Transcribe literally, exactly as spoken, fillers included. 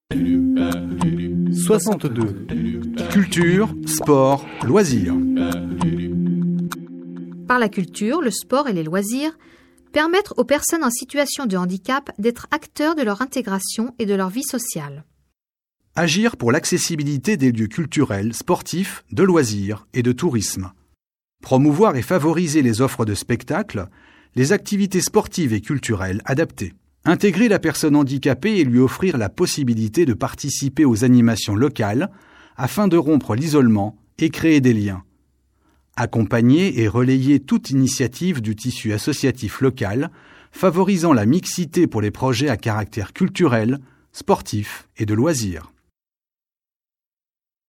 soixante-deux. Culture, sport, loisirs. Par la culture, le sport et les loisirs, permettre aux personnes en situation de handicap d'être acteurs de leur intégration et de leur vie sociale. Agir pour l'accessibilité des lieux culturels, sportifs, de loisirs et de tourisme. Promouvoir et favoriser les offres de spectacles, les activités sportives et culturelles adaptées. Intégrer la personne handicapée et lui offrir la possibilité de participer aux animations locales afin de rompre l'isolement et créer des liens. Accompagner et relayer toute initiative du tissu associatif local, favorisant la mixité pour les projets à caractère culturel, sportif et de loisirs.